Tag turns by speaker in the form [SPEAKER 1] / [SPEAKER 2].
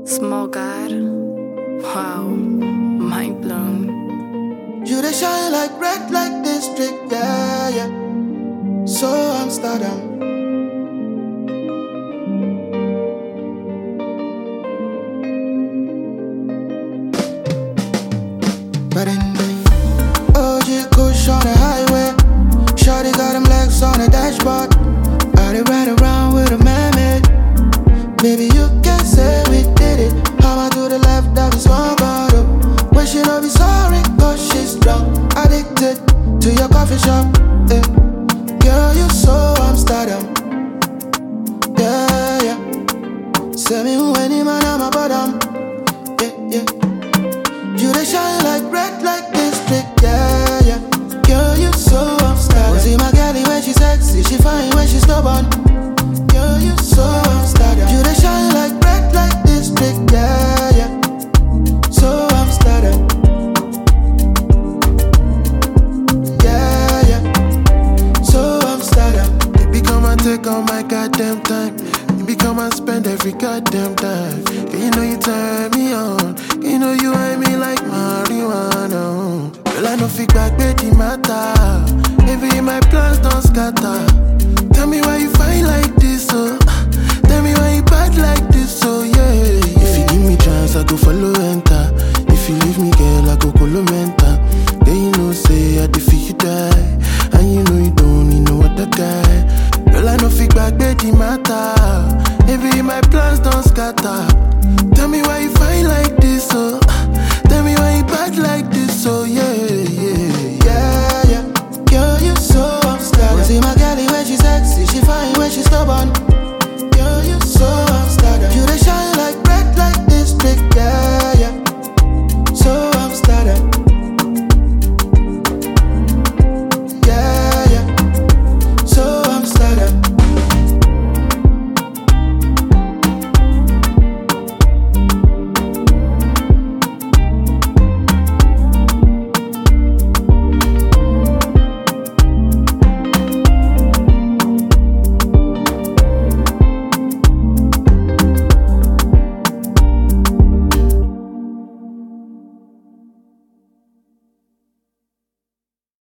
[SPEAKER 1] Small God. Wow, mind blown.
[SPEAKER 2] You they shine like red light district, yeah, yeah. So Amsterdam. But in the OG Kush on the highway, shawty got them legs on the dashboard. I they ride around with a man-made. Baby, you can say we did it. Hammer to the left, that is one bottle. When she know be sorry, cause she's drunk. Addicted to your coffee shop, yeah. Girl, you so Amsterdam. Yeah, yeah. Send me who any man, I'm a bottom. Yeah, yeah. You they shine like red like district, yeah, yeah. Girl, you so Amsterdam. See my girlie when she sexy, she fine when she stubborn. Girl, you so Amsterdam. You they shine like red like district, yeah, yeah. So Amsterdam. Yeah, yeah. So Amsterdam.
[SPEAKER 3] Baby, come and take all my goddamn time. Baby, come and spend every goddamn time. Girl, you know you turn me on. Girl, you know you hide me like marijuana. Girl, I know fit back, baby, matter. Baby, my plans don't scatter. Tell me why you fight like this, oh. Tell me why you bad like this, oh.